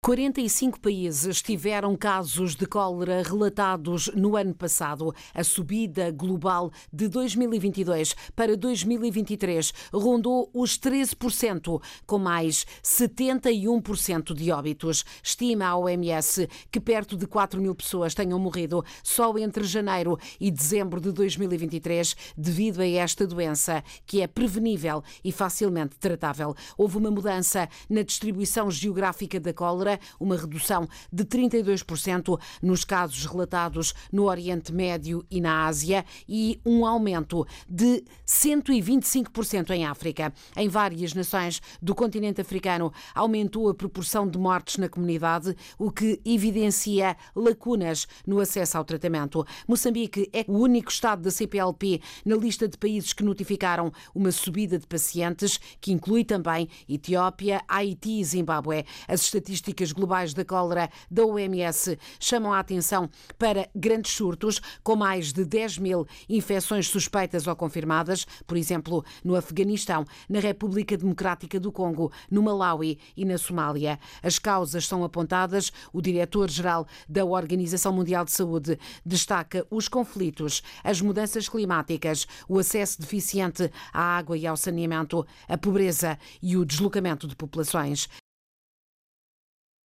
45 países tiveram casos de cólera relatados no ano passado. A subida global de 2022 para 2023 rondou os 13%, com mais 71% de óbitos. Estima a OMS que perto de 4 mil pessoas tenham morrido só entre janeiro e dezembro de 2023 devido a esta doença, que é prevenível e facilmente tratável. Houve uma mudança na distribuição geográfica da cólera, uma redução de 32% nos casos relatados no Oriente Médio e na Ásia e um aumento de 125% em África. Em várias nações do continente africano aumentou a proporção de mortes na comunidade, o que evidencia lacunas no acesso ao tratamento. Moçambique é o único estado da CPLP na lista de países que notificaram uma subida de pacientes, que inclui também Etiópia, Haiti e Zimbábue. As estatísticas globais da cólera da OMS chamam a atenção para grandes surtos, com mais de 10 mil infecções suspeitas ou confirmadas, por exemplo, no Afeganistão, na República Democrática do Congo, no Malawi e na Somália. As causas são apontadas. O diretor-geral da Organização Mundial de Saúde destaca os conflitos, as mudanças climáticas, o acesso deficiente à água e ao saneamento, a pobreza e o deslocamento de populações.